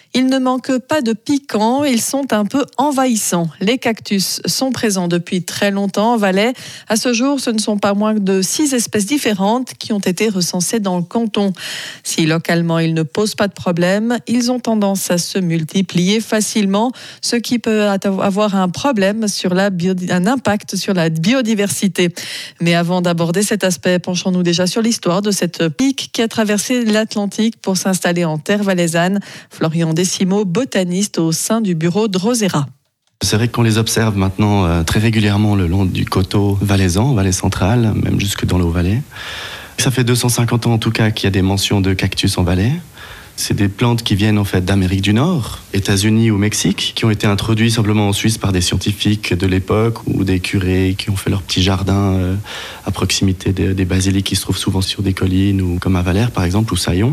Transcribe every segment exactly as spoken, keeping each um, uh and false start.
Ils ne manquent pas de piquant, ils sont un peu envahissants. Les cactus sont présents depuis très longtemps en Valais. À ce jour, ce ne sont pas moins de six espèces différentes qui ont été recensées dans le canton. Si localement ils ne posent pas de problème, ils ont tendance à se multiplier facilement, ce qui peut avoir un problème sur la bio... un impact sur la biodiversité. Mais avant d'aborder cet aspect, penchons-nous déjà sur l'histoire de cette pique qui a traversé l'Atlantique pour s'installer en terre valaisanne. Florian Décimo, botaniste au sein du bureau de Rosera. C'est vrai qu'on les observe maintenant euh, très régulièrement le long du coteau valaisan, Valais central, même jusque dans le Haut-Valais. Ça fait deux cent cinquante ans en tout cas qu'il y a des mentions de cactus en Valais. C'est des plantes qui viennent en fait d'Amérique du Nord, États-Unis ou Mexique, qui ont été introduits simplement en Suisse par des scientifiques de l'époque ou des curés qui ont fait leur petit jardin euh, à proximité des, des basiliques qui se trouvent souvent sur des collines, ou comme à Valère par exemple, ou Saillon.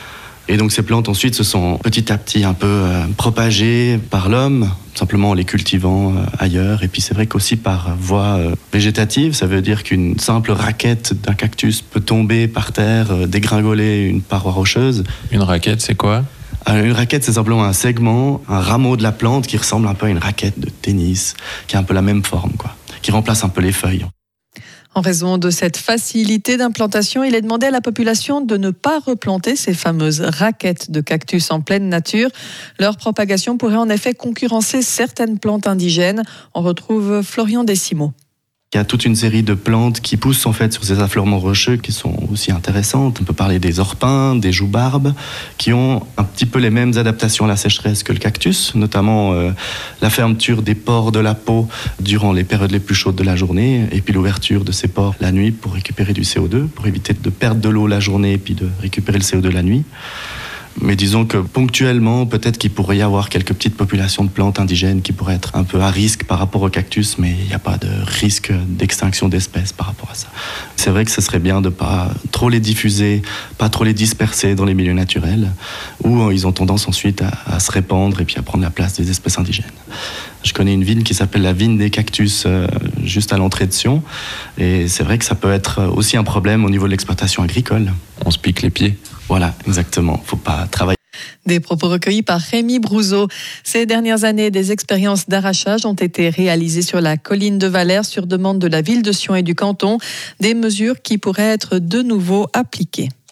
Et donc ces plantes ensuite se sont petit à petit un peu euh, propagées par l'homme, simplement en les cultivant euh, ailleurs. Et puis c'est vrai qu'aussi par voie euh, végétative, ça veut dire qu'une simple raquette d'un cactus peut tomber par terre, euh, dégringoler une paroi rocheuse. Une raquette, c'est quoi ? euh, Une raquette, c'est simplement un segment, un rameau de la plante qui ressemble un peu à une raquette de tennis, qui a un peu la même forme, quoi, qui remplace un peu les feuilles. En raison de cette facilité d'implantation, il est demandé à la population de ne pas replanter ces fameuses raquettes de cactus en pleine nature. Leur propagation pourrait en effet concurrencer certaines plantes indigènes. On retrouve Florian Décimo. Il y a toute une série de plantes qui poussent en fait sur ces affleurements rocheux qui sont aussi intéressantes. On peut parler des orpins, des joubarbes, qui ont un petit peu les mêmes adaptations à la sécheresse que le cactus, notamment euh, la fermeture des pores de la peau durant les périodes les plus chaudes de la journée, et puis l'ouverture de ces pores la nuit pour récupérer du C O deux, pour éviter de perdre de l'eau la journée et puis de récupérer le C O deux la nuit. Mais disons que ponctuellement, peut-être qu'il pourrait y avoir quelques petites populations de plantes indigènes qui pourraient être un peu à risque par rapport au cactus, mais il n'y a pas de risque d'extinction d'espèces par rapport à ça. C'est vrai que ce serait bien de ne pas trop les diffuser, pas trop les disperser dans les milieux naturels, où ils ont tendance ensuite à, à se répandre et puis à prendre la place des espèces indigènes. Je connais une vigne qui s'appelle la vigne des cactus, euh, juste à l'entrée de Sion, et c'est vrai que ça peut être aussi un problème au niveau de l'exploitation agricole. On se pique les pieds. Voilà, exactement. Il ne faut pas travailler. Des propos recueillis par Rémi Brouzeau. Ces dernières années, des expériences d'arrachage ont été réalisées sur la colline de Valère sur demande de la ville de Sion et du canton. Des mesures qui pourraient être de nouveau appliquées.